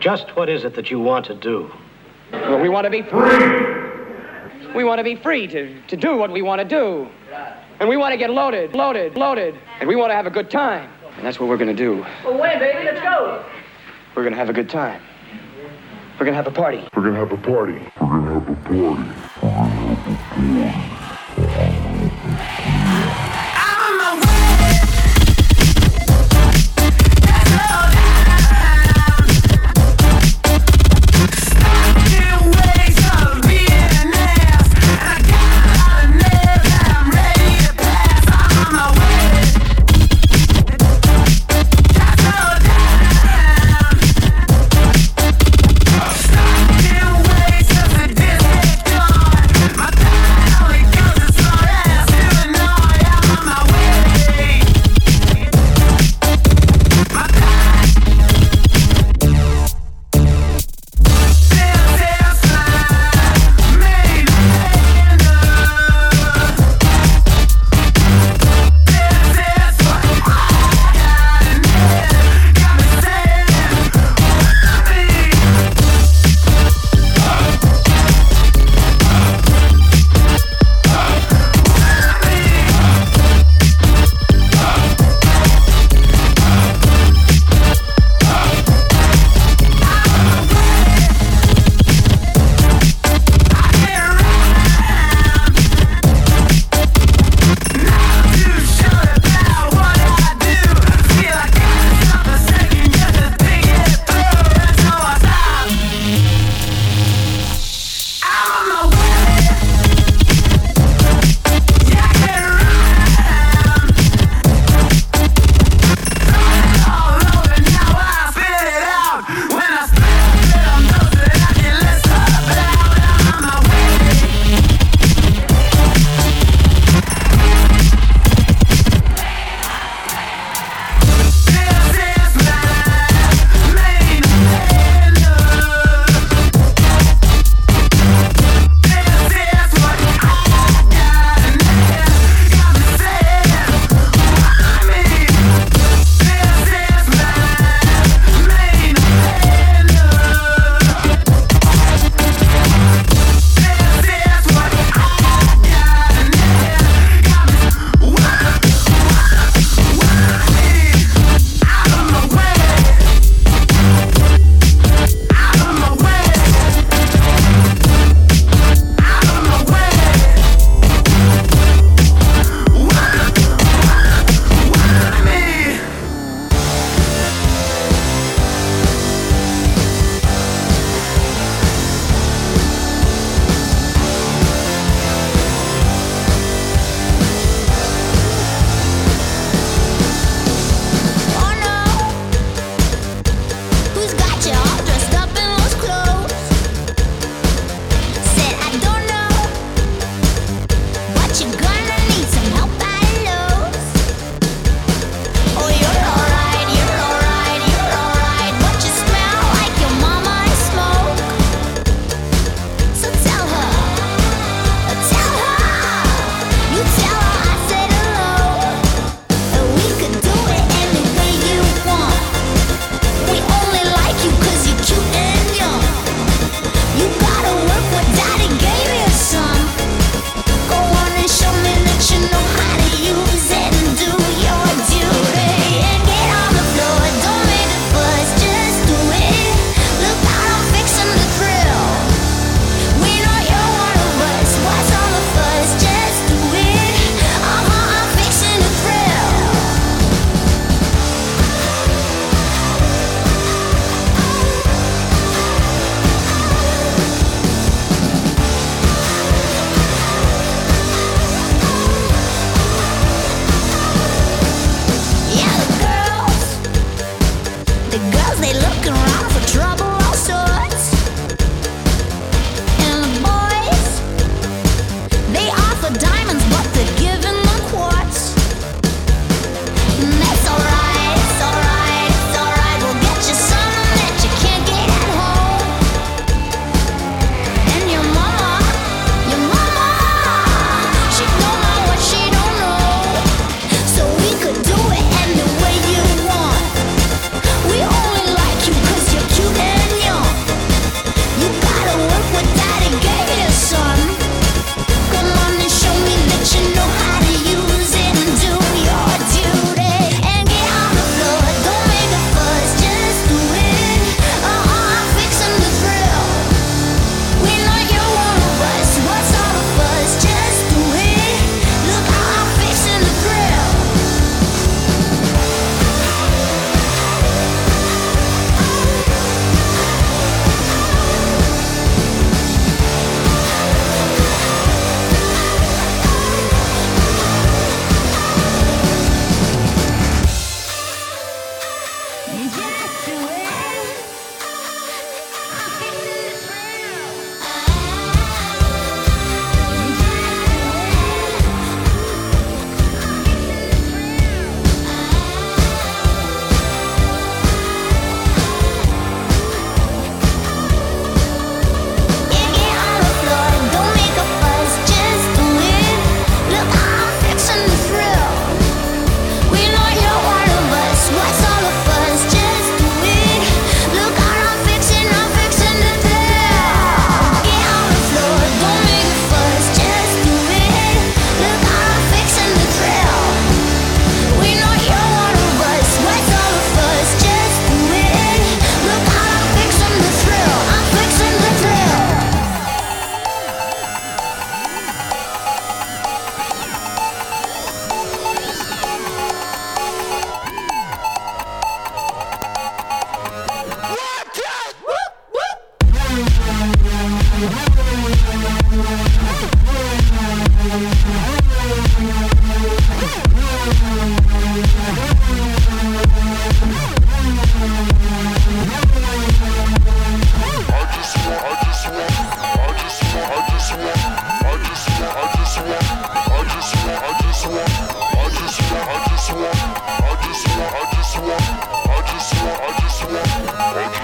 Just what is it that you want to do? Well, we want to be free. We want to be free to do what we want to do. And we want to get loaded. And we want to have a good time. And that's what we're going to do. Well, when, baby? Let's go. We're going to have a good time. We're going to have a party. We're going to have a party. We're going to have a party. We're going to have a party. My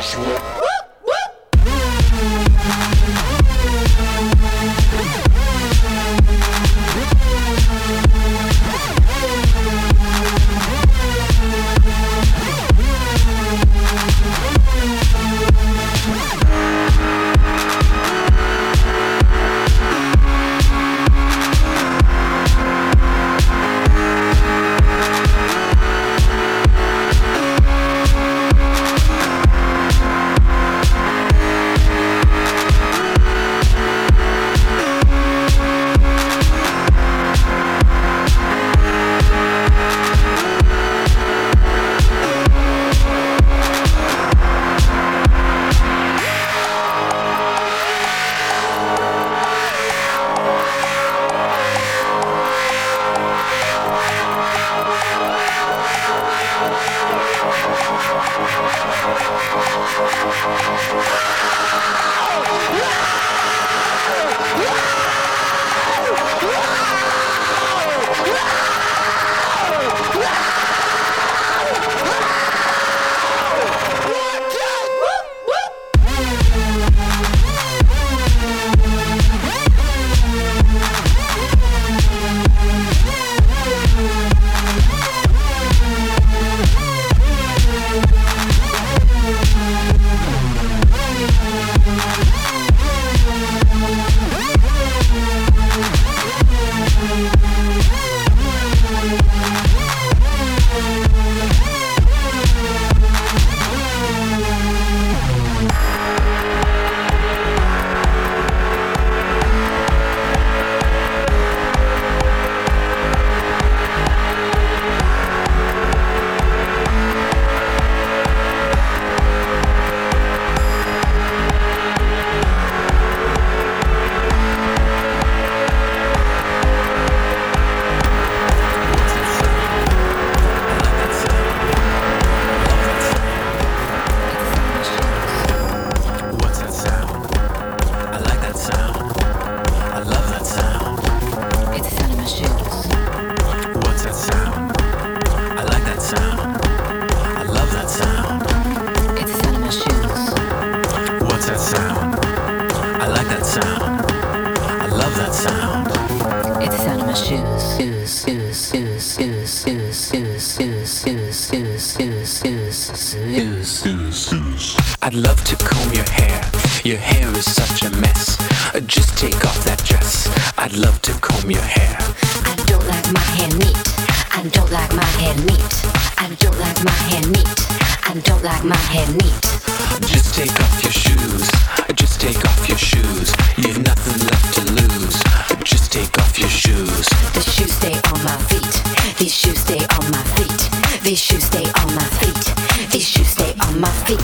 I'd love to comb your hair. Your hair is such a mess. Just take off that dress. I'd love to comb your hair. I don't like my hair neat. I don't like my hair neat. I don't like my hair neat. I don't like my hair neat. Just take off your shoes. Just take off your shoes. You've nothing left to lose. Just take off your shoes. The shoes stay on my feet. These shoes stay on my feet. These shoes stay on my feet. These shoes stay on my feet.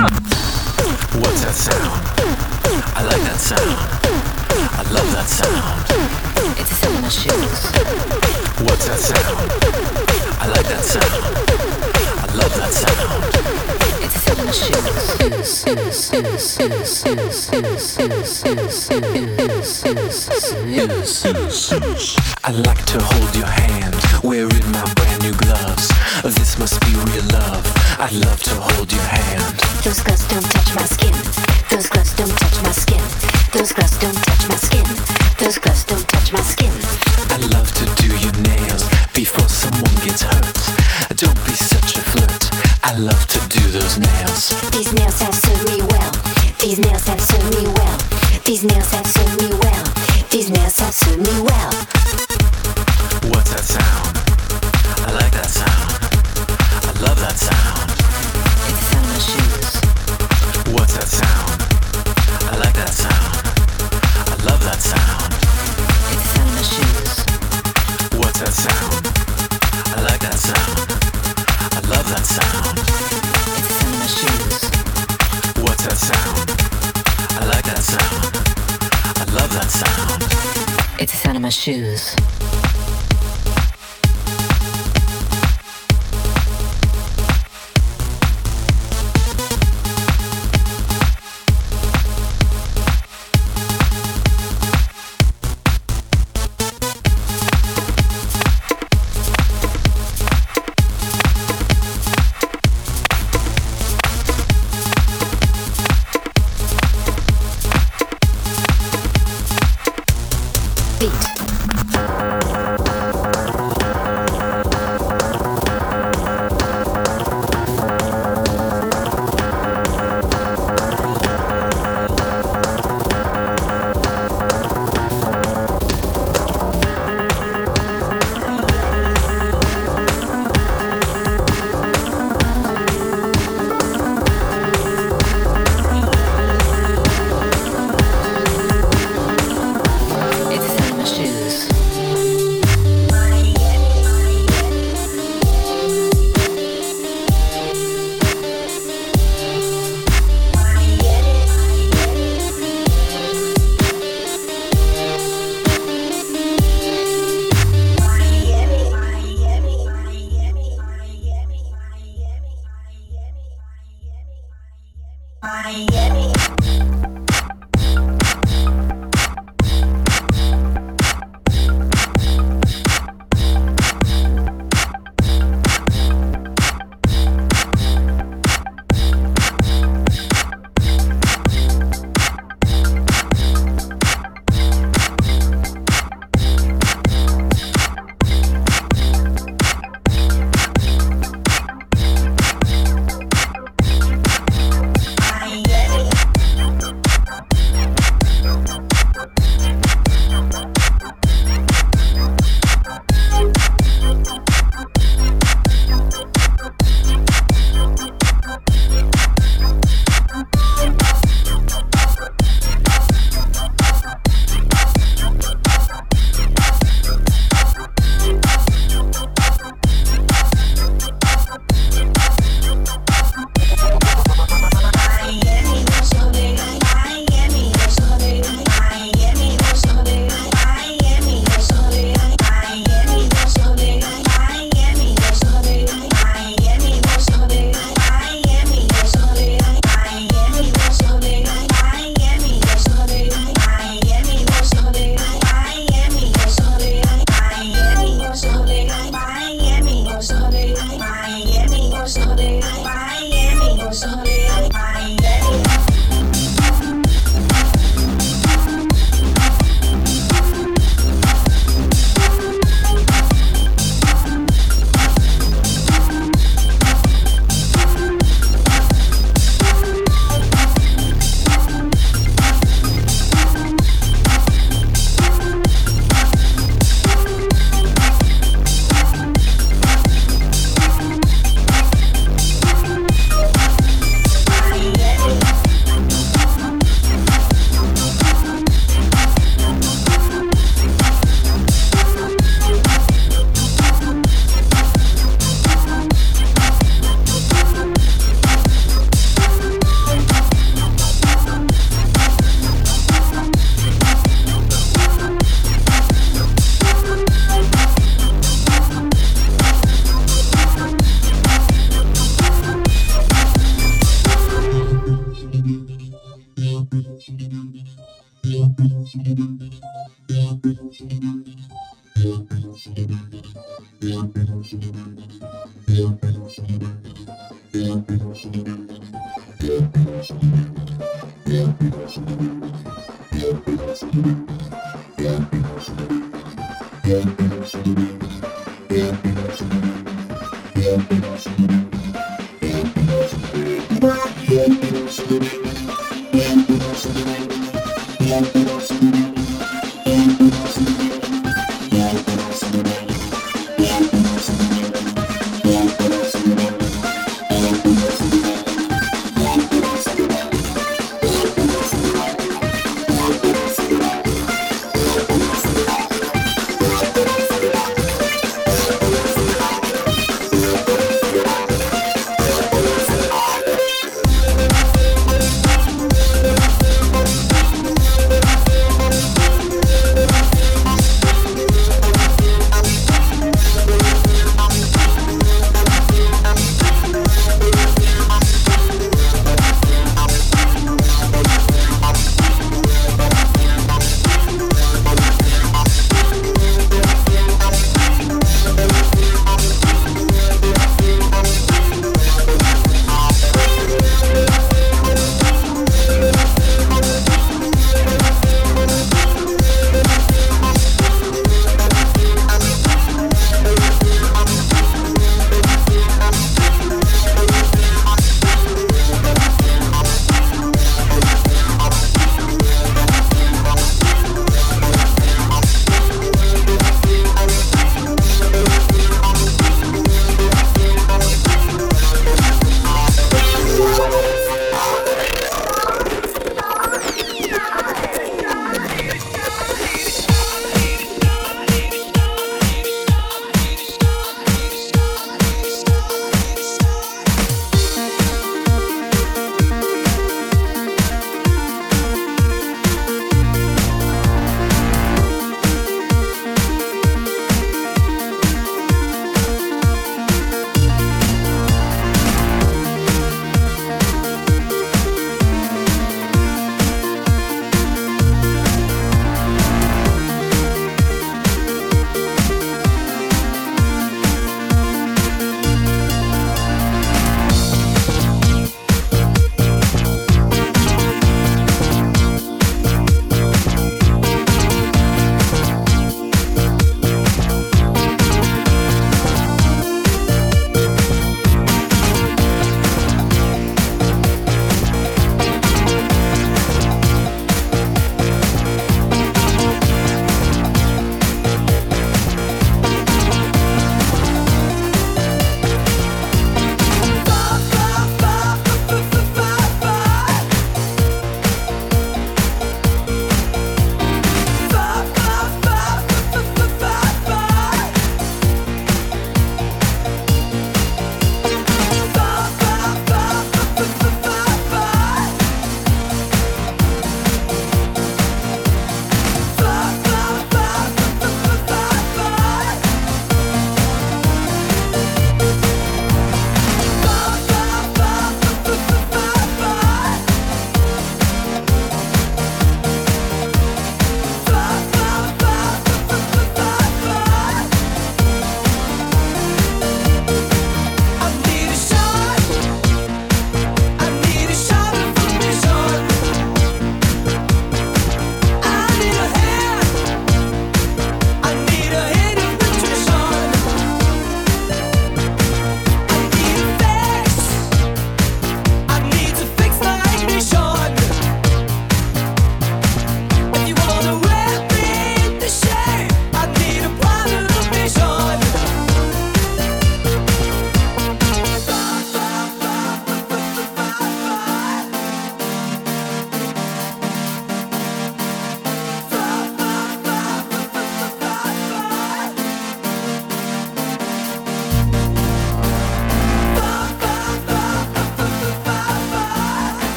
What's that sound? I like that sound. I love that sound. It's the sound of my shoes. What's that sound? I like that sound. I love that sound. It's the sound of my shoes. I like to hold your hand, wearing my brand new gloves. This must be real love. I'd love to hold your hand. Those gloves don't touch my skin. Those gloves don't touch my skin. Those gloves don't touch my skin. Those gloves don't touch my skin. I love to do your nails before someone gets hurt. Don't be such a flirt. I love to do those nails. These nails have served me well. These nails have served me well. These nails have served me well. These nails have served me well. What's that sound? I like that sound. I love that sound. It's the sound of my shoes. What's that sound? I like that sound. I love that sound. It's the sound of my shoes. What's that sound? I like that sound. I love that sound. It's the sound of my shoes. What's that sound? I like that sound. I love that sound. It's the sound of my shoes.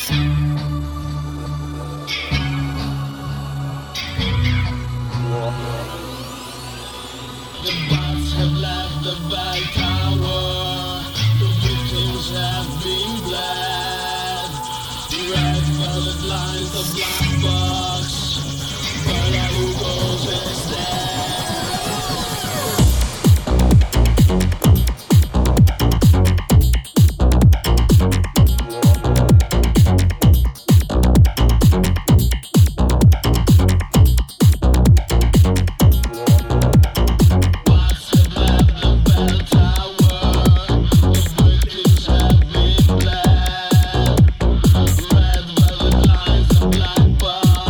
Black box.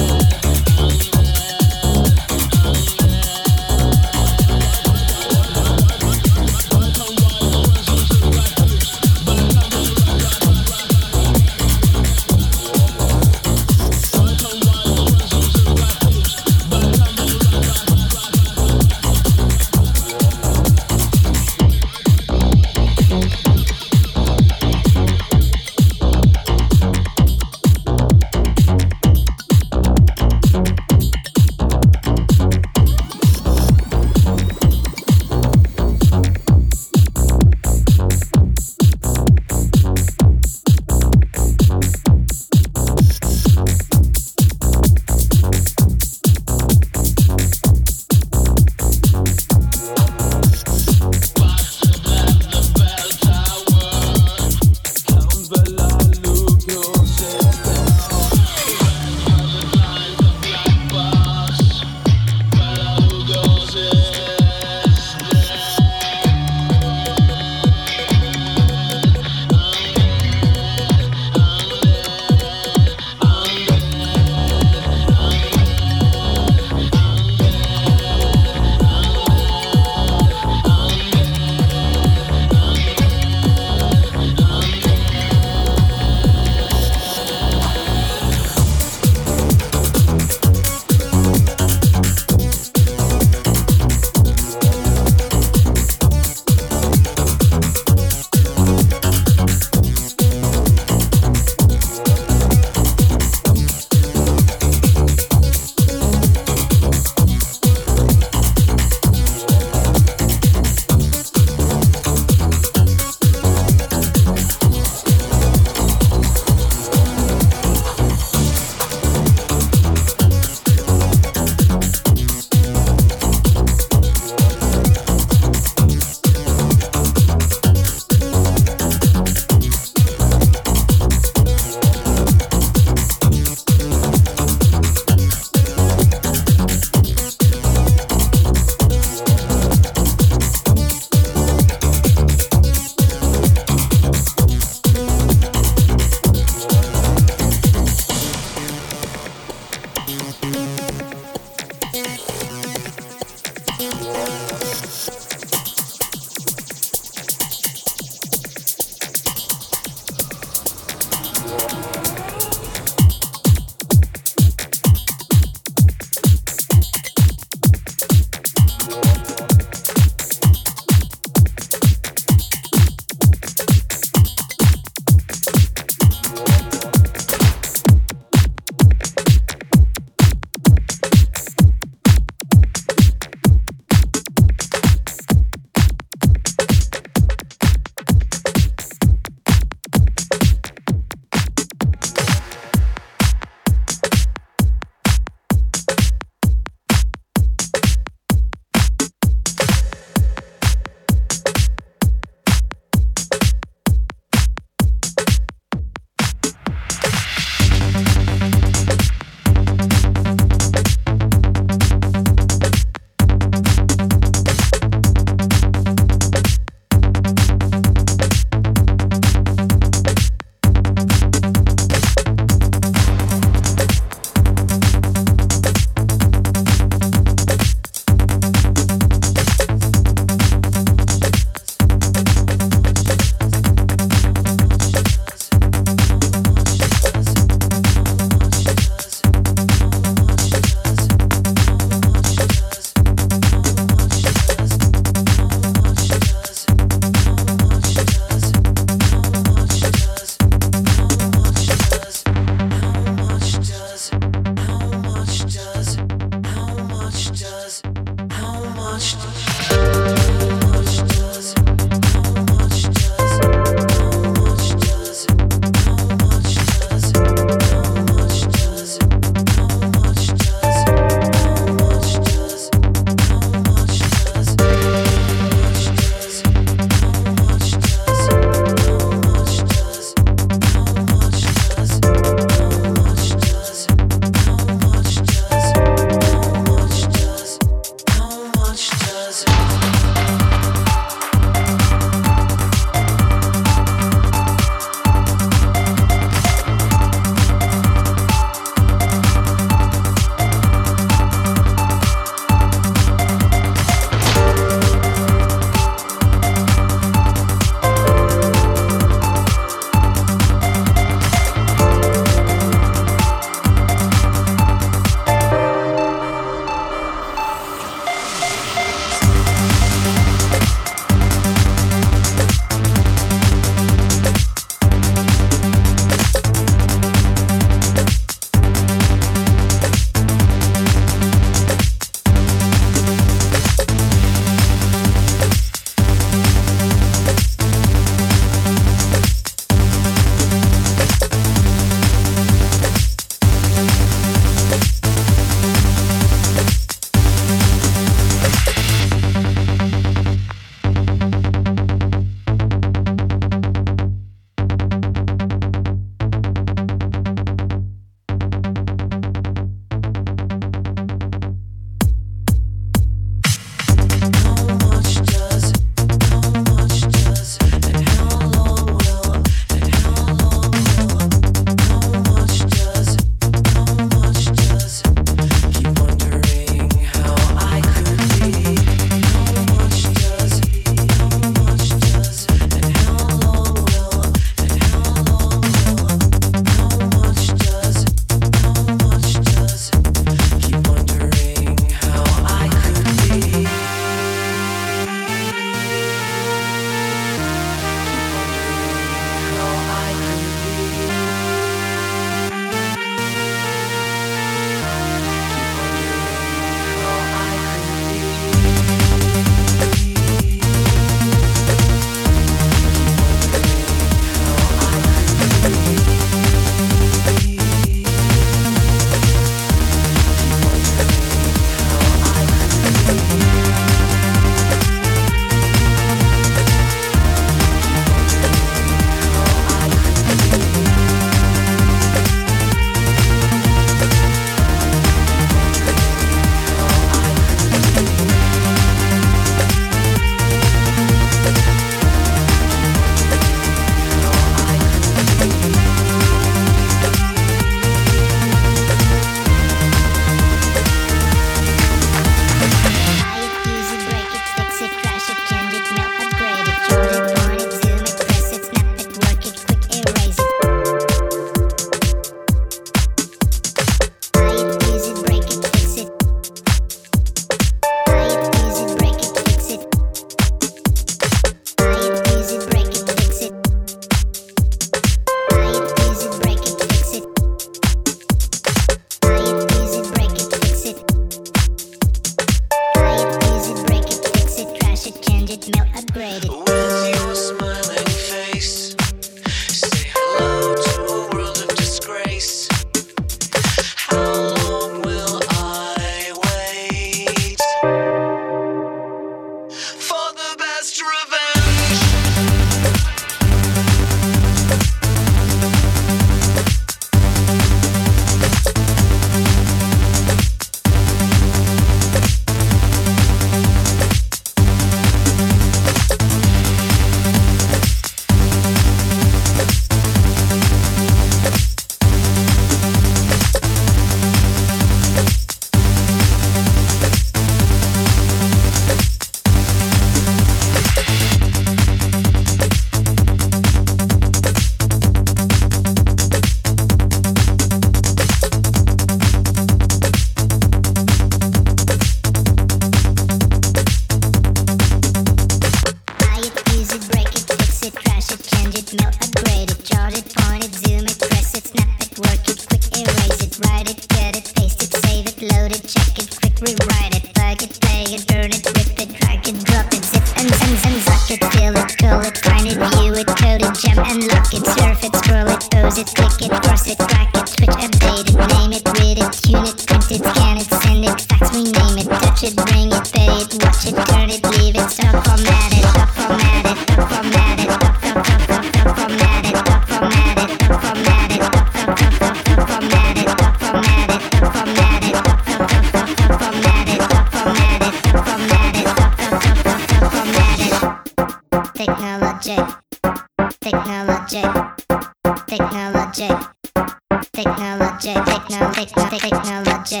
quick rewrite it, plug it, play it, burn it, rip it, drag it, drop it, zip and suck it, feel it, call it, find it, view it, code it, jam and lock it, surf it, scroll it, pose it, click it, cross it, crack it, switch, update it, name it, read it, tune it, print it, scan it, send it, fax, rename it, touch it, bring it, pay it, watch it, turn it, leave it, stop, format it, stop, format it, stop, format it, stop, format it, stop, format it, stop, format it, stop, format it, stop, format it, stop, format it, stop, format it, stop, format it, stop, format it, stop, format it. Technology, technology, technology, technology, technology,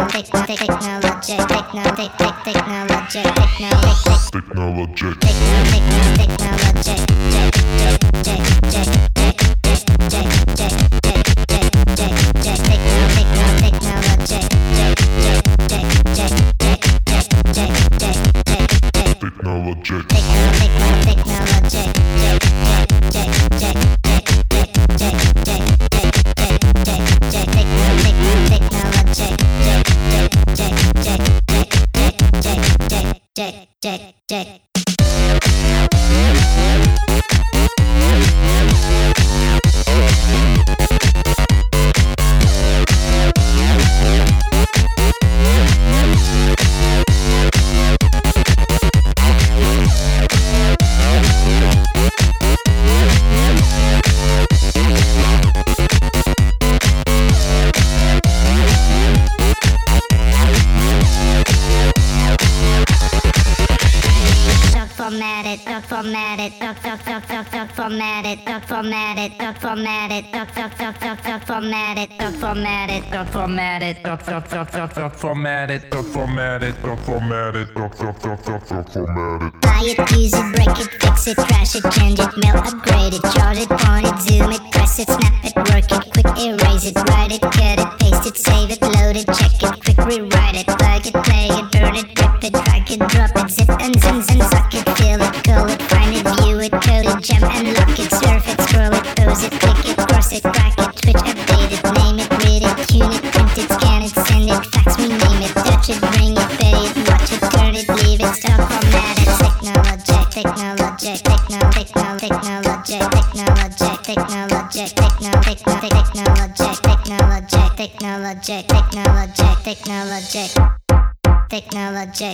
Buy it, use it, break it, fix it, trash it, change it, mail, upgrade it, charge it, point it, zoom it, press it, snap it, work it, quick erase it, write it, cut it, paste it, save it, load it, check it, quick rewrite it, plug it, play it, burn it, rip it, drag it, drop it, zip and suck it, feel it, call it, find it, view it, code it, jam and lock it, surf it, scroll it, pose it, click it, cross it, crack it, switch, update it, name it, read it, tune it, print it, scan it, send it, fax, rename it, touch it, bring it, pay it, watch it, turn it, leave it, stop, format it. Technology, technology, technology, technology, technology, technology, technology, technology, technology, technology, technology, technology,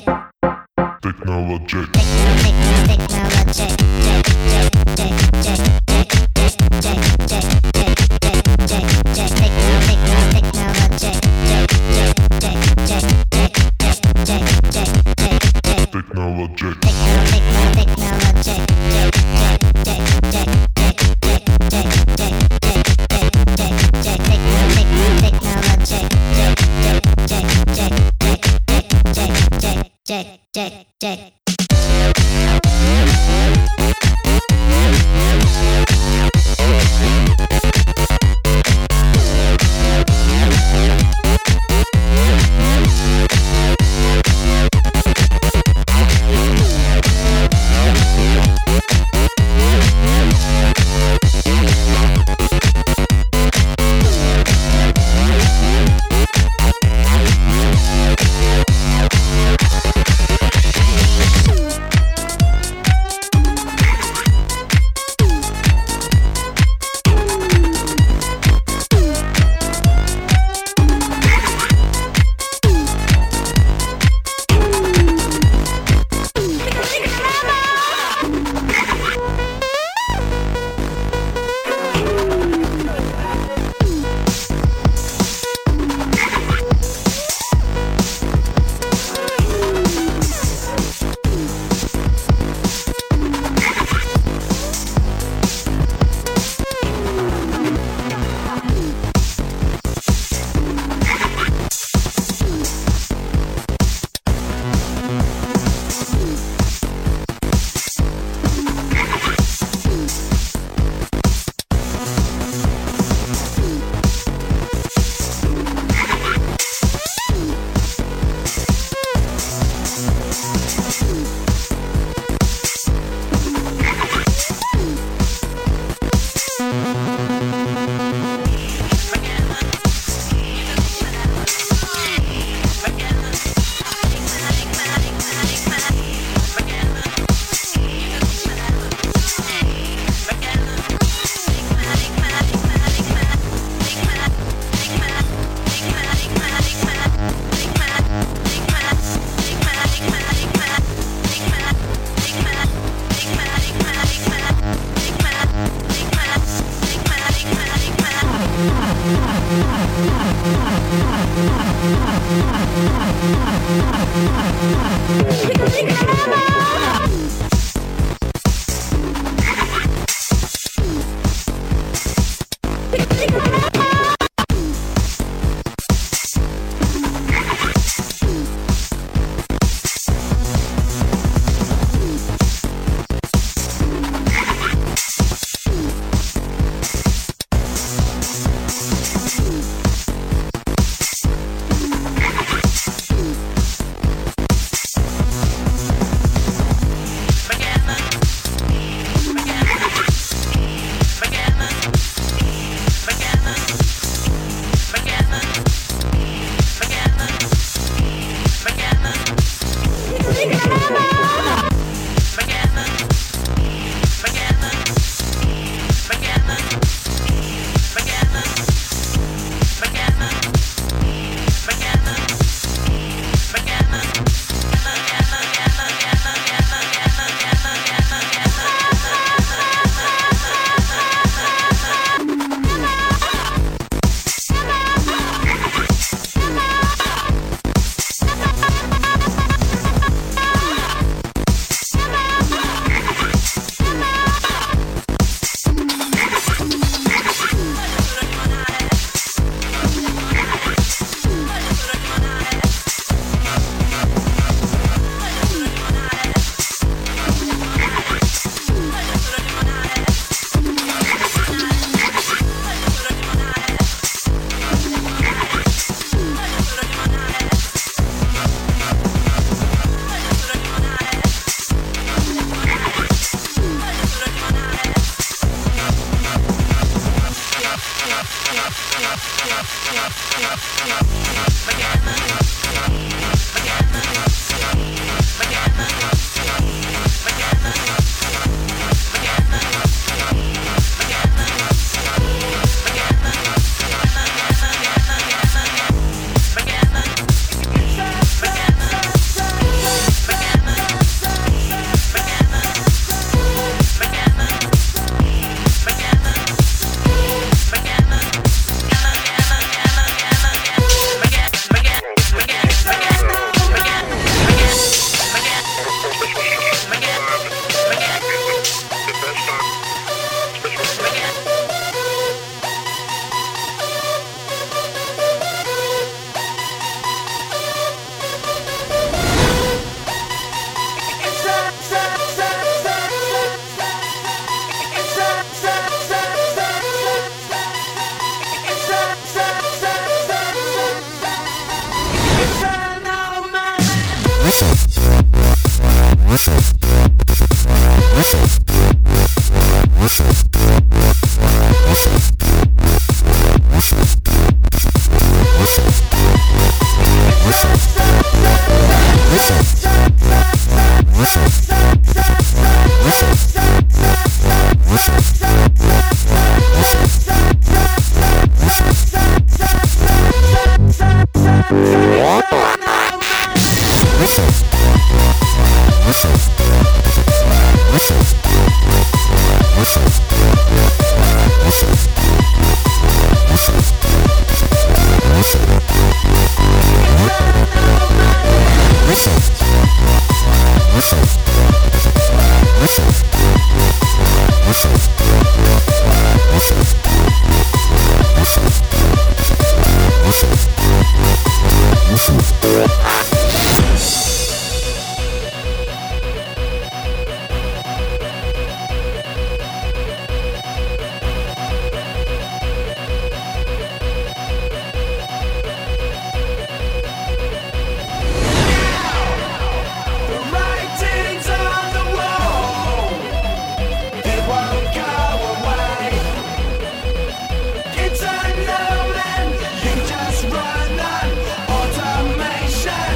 It's unknown and you just run on automation.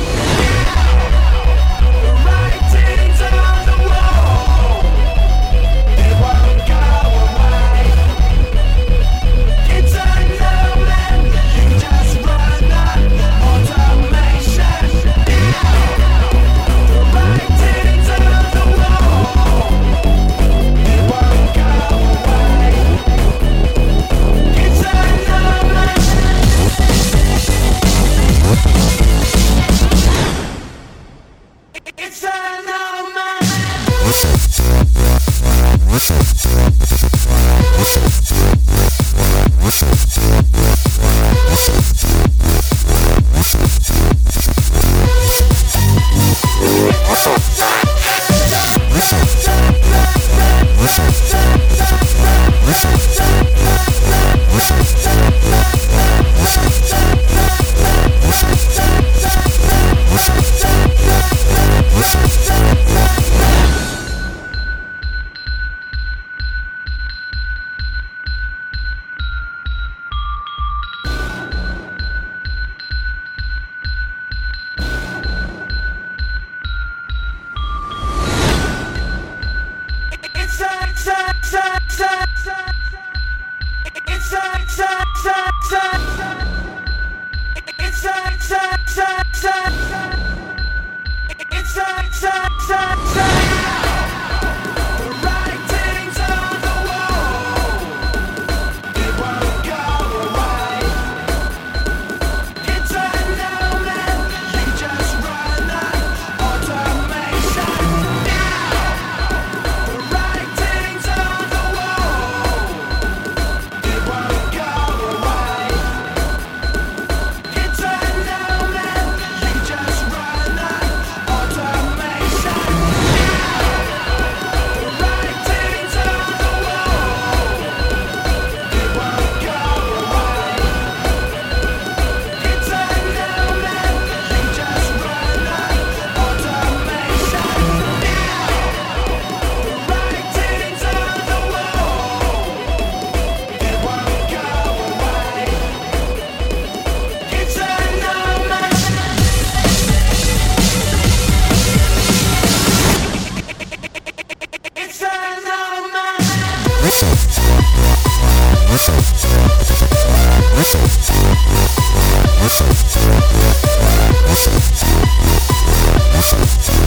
Listen.